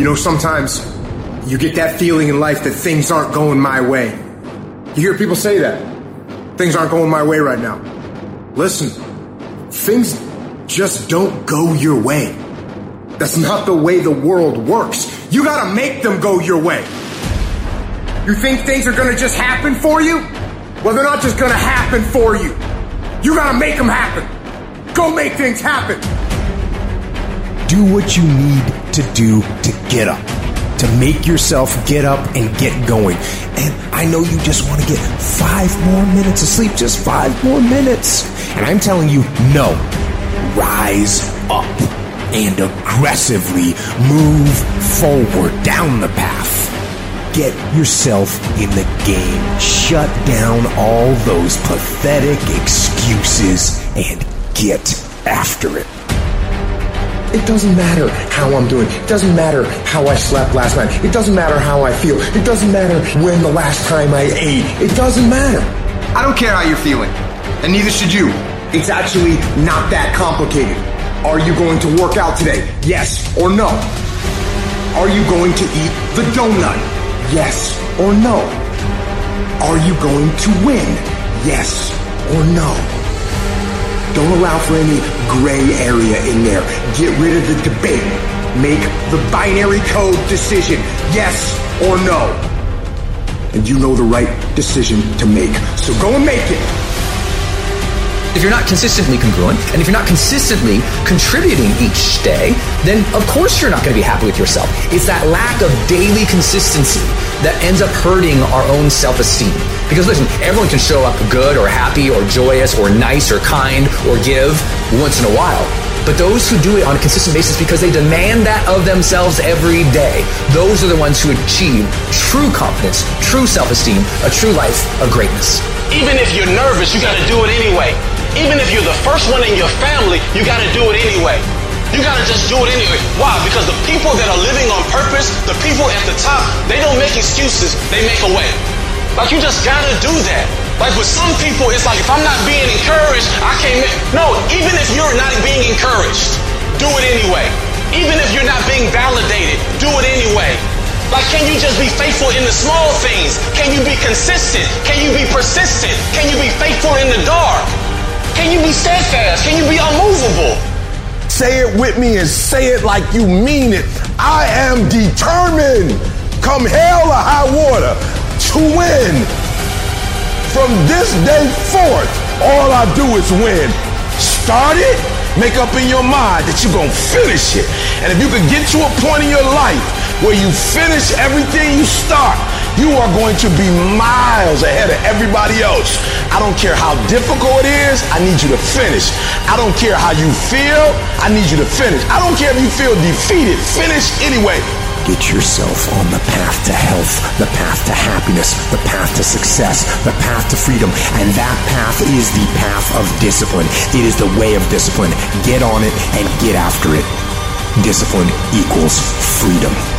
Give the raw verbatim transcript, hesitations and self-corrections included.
You know, sometimes you get that feeling in life that things aren't going my way. You hear people say that. Things aren't going my way right now. Listen, things just don't go your way. That's not the way the world works. You gotta make them go your way. You think things are gonna just happen for you? Well, they're not just gonna happen for you. You gotta make them happen. Go make things happen. Do what you need to do to get up, to make yourself get up and get going. And I know you just want to get five more minutes of sleep, just five more minutes. And I'm telling you, no. Rise up and aggressively move forward down the path. Get yourself in the game. Shut down all those pathetic excuses and get after it. It doesn't matter how I'm doing. It doesn't matter how I slept last night. It doesn't matter how I feel. It doesn't matter when the last time I ate. It doesn't matter. I don't care how you're feeling, and neither should you. It's actually not that complicated. Are you going to work out today? Yes or no? Are you going to eat the donut? Yes or no? Are you going to win? Yes or no? Don't allow for any gray area in there. Get rid of the debate. Make the binary code decision. Yes or no. And you know the right decision to make. So go and make it. If you're not consistently congruent, and if you're not consistently contributing each day, then of course you're not going to be happy with yourself. It's that lack of daily consistency that ends up hurting our own self-esteem. Because listen, everyone can show up good or happy or joyous or nice or kind or give once in a while. But those who do it on a consistent basis because they demand that of themselves every day, those are the ones who achieve true confidence, true self-esteem, a true life of greatness. Even if you're nervous, you got to do it anyway. Even if you're the first one in your family, you got to do it anyway. You got to just do it anyway. Why? Because the people that are living on purpose, the people at the top, they don't make excuses, they make a way. Like, you just got to do that. Like, with some people, it's like, if I'm not being encouraged, I can't make... No, even if you're not being encouraged, do it anyway. Even if you're not being validated, do it anyway. Like, can you just be faithful in the small things? Can you be consistent? Can you be persistent? Can you be faithful in the dark? Can you be steadfast? Can you be unmovable? Say it with me and say it like you mean it. I am determined, come hell or high water, to win. From this day forth, all I do is win. Start it, make up in your mind that you're going to finish it. And if you can get to a point in your life where you finish everything you start, you are going to be miles ahead of everybody else. I don't care how difficult it is, I need you to finish. I don't care how you feel, I need you to finish. I don't care if you feel defeated, finish anyway. Get yourself on the path to health, the path to happiness, the path to success, the path to freedom. And that path is the path of discipline. It is the way of discipline. Get on it and get after it. Discipline equals freedom.